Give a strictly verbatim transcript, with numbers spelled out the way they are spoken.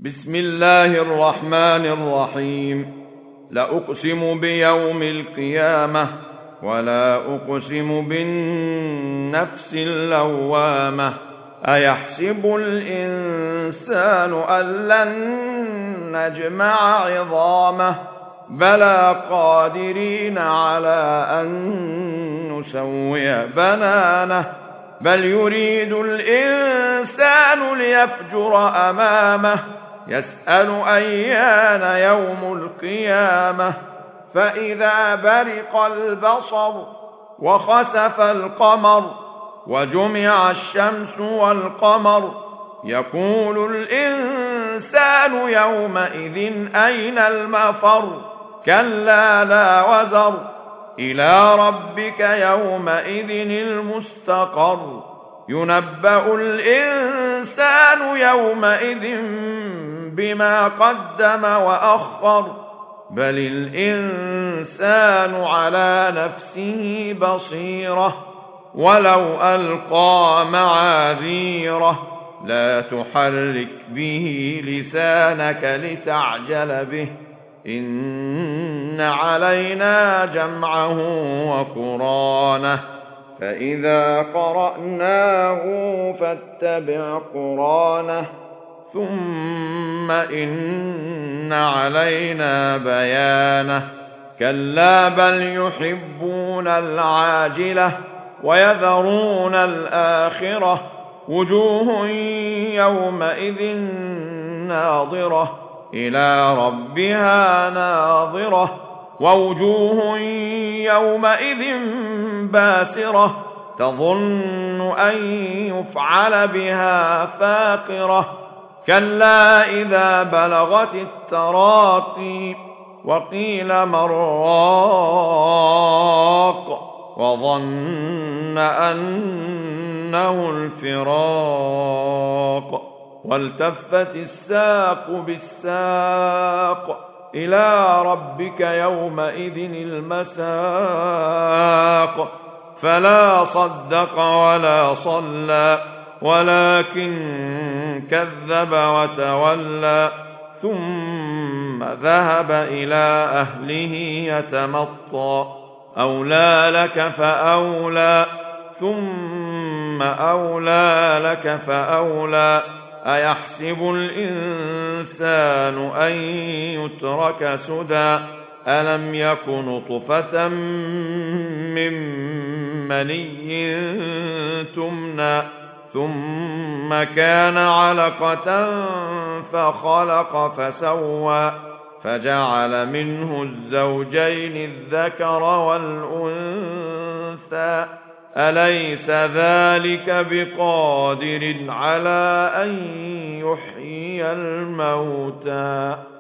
بسم الله الرحمن الرحيم. لأقسم بيوم القيامة ولا أقسم بالنفس اللوامة. أيحسب الإنسان أن لن نجمع عظامه بلى قادرين على أن نسوي بنانه بل يريد الإنسان ليفجر أمامه يسأل أيان يوم القيامة. فإذا برق البصر وخسف القمر وجمع الشمس والقمر يقول الإنسان يومئذ أين المفر كلا لا وزر إلى ربك يومئذ المستقر. ينبأ الإنسان يومئذ بما قدم وأخر بل الإنسان على نفسه بصيرة ولو ألقى معاذيره لا تحرك به لسانك لتعجل به إن علينا جمعه وقرانه فإذا قرأناه فاتبع قرانه ثم إن علينا بيانه. كلا بل يحبون العاجلة ويذرون الآخرة وجوه يومئذ ناظرة إلى ربها ناظرة ووجوه يومئذ باسرة تظن أن يفعل بها فاقرة. كلا إذا بلغت التراقي وقيل من راق وظن أنه الفراق والتفت الساق بالساق إلى ربك يومئذ المساق. فلا صدق ولا صلى ولكن كذب وتولى ثم ذهب إلى أهله يتمطى. أولى لك فأولى ثم أولى لك فأولى. أيحسب الإنسان أن يترك سدى ألم يك نطفة من مني تمنى ثم كان علقة فخلق فسوى فجعل منه الزوجين الذكر والأنثى أليس ذلك بقادر على أن يحيي الموتى